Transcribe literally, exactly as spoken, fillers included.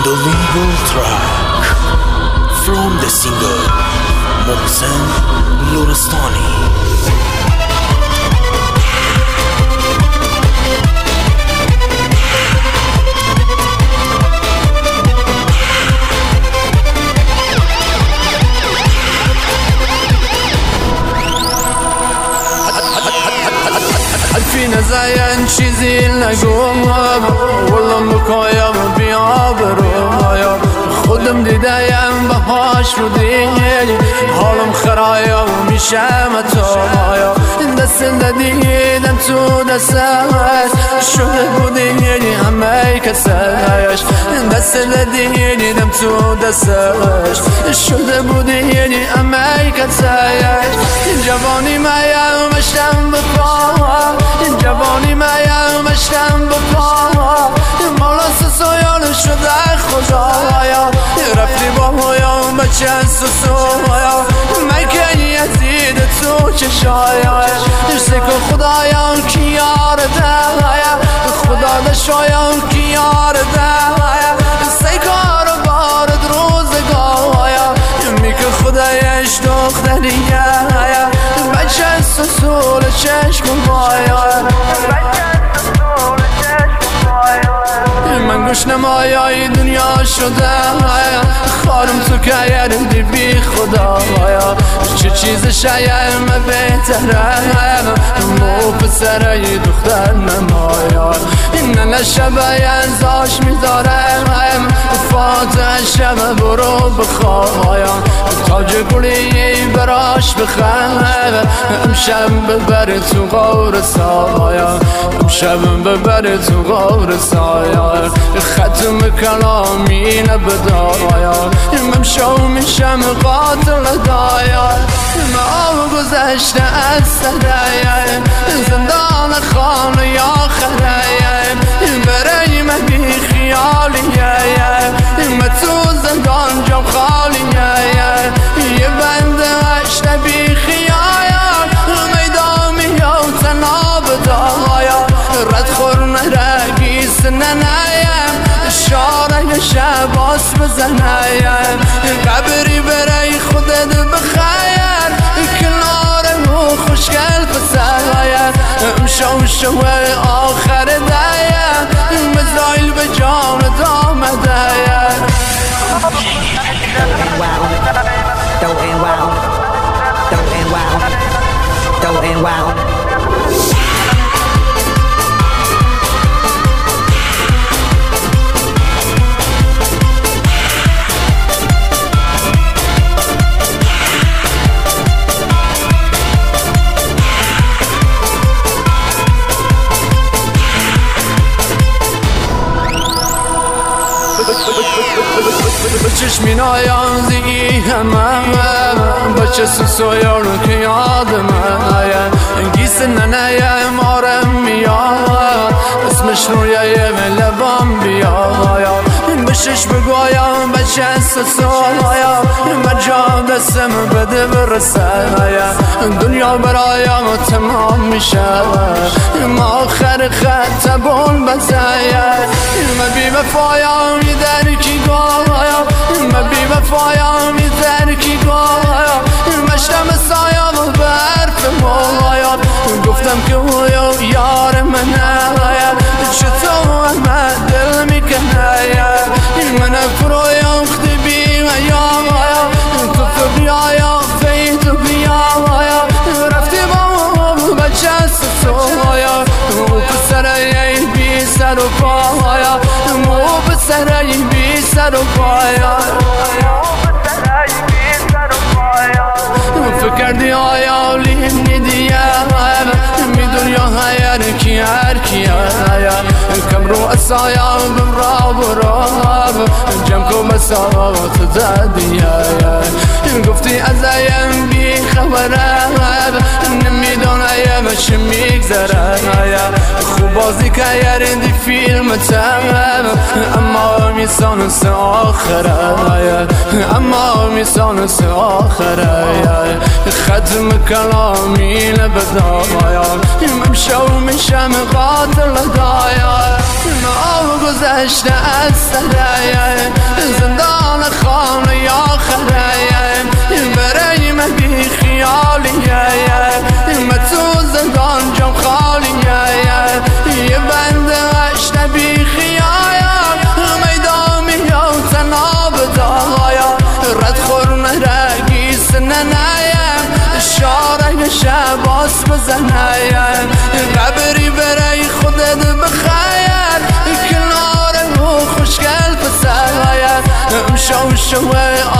The legal track from the singer Mohsen Lorestani. حرفی نزاین چیزی نگویم والله مکایم بیابرویم خودم دیدم بهاش رو دیگه حالم خرایم میشم اتایم دست دیدم تو دستش شده بودی یعنی همه کسش دست دیدم تو دستش شده بودی یعنی همه کسش جوانی مایم مشتم بپا جوانی مایم مشتم بپا مولا سسویان شده خدایا رفتی با مویم بچه سسویا مکن یزید تو چشایش سکو خدایم کی یار دایا خدا دشایم کی یار دایا سکار بارد روزگایا میکن خدایش دختریه بچه سسول چشم بایا من گوش نمایای دنیا شده خارم تو که یردی بی خدایا چه چیز شایم بهتره مو پسره دختر نمایا این نشبه زاش میذارم فاتح شب برو بخوایم تاج گلی براش بخوام امشب ببر تو غور سایا امشب ببر تو غور سایا ختم کلامی نبدایا ممشو میشم قاتل دایا ما گذشته از صدایا زندان خانه یا خرایا برای من بی خیالیه من تو زندان جام خالیه یه بنده اشته بی خیال میدان میام تناب دایا رد خور نرگی سننایم شاره شباس بزنایم قبری برای خودت بخیر کنار و خوشگل پسرایم امشو شوه آخر دایم مزایل به جان دامدایم Don't end wild, don't end wild, don't end wild. چشمین آیان زیگی همه بچه سوسویان که یادم گیس ننایم آرم میاد اسمش رویه لبام بیاد بشش بگویم بچه سوسویا مجا دستم بده برسه دنیا برایم تمام میشه ما آخر خط بول بزایم من بی وفایم یه درکی گایم من بی وفایم یه درکی گایم مشتم سایم و برف مایم گفتم که اویو یار منایم چطور من دل میکنایم من افرویم خدی بی هیام تو تو بیایم فید و بیایم رفتی با بچه سسویا مو پسره بی سر و پایا مو پسره بی سر و پایا فکردی آیا لیمی دیم میدونی هر کی هر کی کم رو اسایم بمرا براب جمع کن مساوات دادیم گفتی ازایم بی خبرم نمیدونم چه میگذرم خوب بازی که یردی فیلم تم اما میسان سه آخره اما میسان سه آخره ختم کلامی لبدایا ممشو میشم قاتل دایا ما گذشت هشت السرايا زندان خانه یا خرايا برای من بی خیالیه من تو زندان جام خالیه یه بند هشت بی خیایا میدان میام تناب دایا رد خورم رگی سننایم شارع شباس بزنایم قبری برای خودت بخیر کنار و خوشگل پسر امشو شوه